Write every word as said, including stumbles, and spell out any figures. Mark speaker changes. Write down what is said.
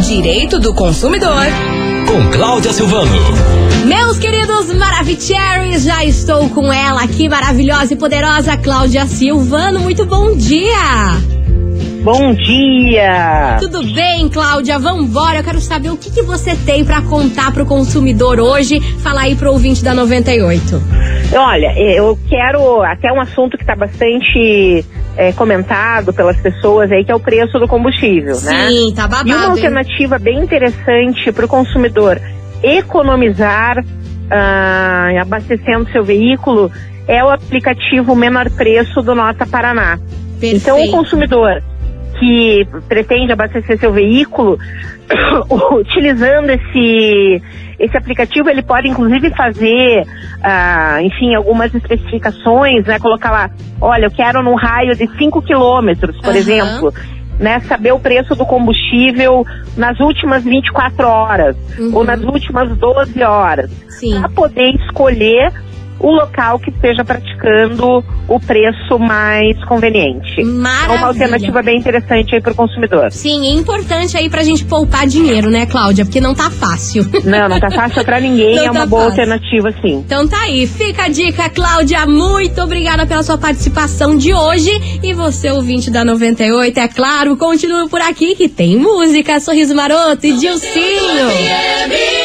Speaker 1: Direito do Consumidor.
Speaker 2: Com Cláudia Silvano.
Speaker 3: Meus queridos Maravicheries, já estou com ela aqui, maravilhosa e poderosa, Cláudia Silvano. Muito bom dia!
Speaker 4: Bom dia!
Speaker 3: Tudo bem, Cláudia? Vambora, eu quero saber o que, que você tem pra contar pro consumidor hoje. Fala aí pro ouvinte da noventa e oito.
Speaker 4: Olha, eu quero até um assunto que tá bastante é, comentado pelas pessoas aí, que é o preço do combustível,
Speaker 3: Sim,
Speaker 4: né?
Speaker 3: Sim, tá babado,
Speaker 4: E uma
Speaker 3: hein?
Speaker 4: alternativa bem interessante pro consumidor economizar ah, abastecendo seu veículo é o aplicativo Menor Preço do Nota Paraná.
Speaker 3: Perfeito.
Speaker 4: Então o consumidor que pretende abastecer seu veículo, utilizando esse, esse aplicativo, ele pode inclusive fazer, ah, enfim, algumas especificações, né? Colocar lá, olha, eu quero num raio de cinco quilômetros, por
Speaker 3: uhum.
Speaker 4: exemplo, né? Saber o preço do combustível nas últimas vinte e quatro horas, uhum. ou nas últimas doze horas, para poder escolher o local que esteja praticando o preço mais conveniente.
Speaker 3: Maravilha.
Speaker 4: É uma alternativa bem interessante aí para o consumidor.
Speaker 3: Sim, é importante aí pra gente poupar dinheiro, né, Cláudia? Porque não tá fácil.
Speaker 4: Não, não tá fácil pra ninguém,
Speaker 3: Não
Speaker 4: é uma
Speaker 3: tá
Speaker 4: boa
Speaker 3: fácil.
Speaker 4: alternativa, sim.
Speaker 3: Então tá aí, fica a dica, Cláudia, muito obrigada pela sua participação de hoje. E você, ouvinte da noventa e oito, é claro, continue por aqui que tem música, Sorriso Maroto e Dilcinho.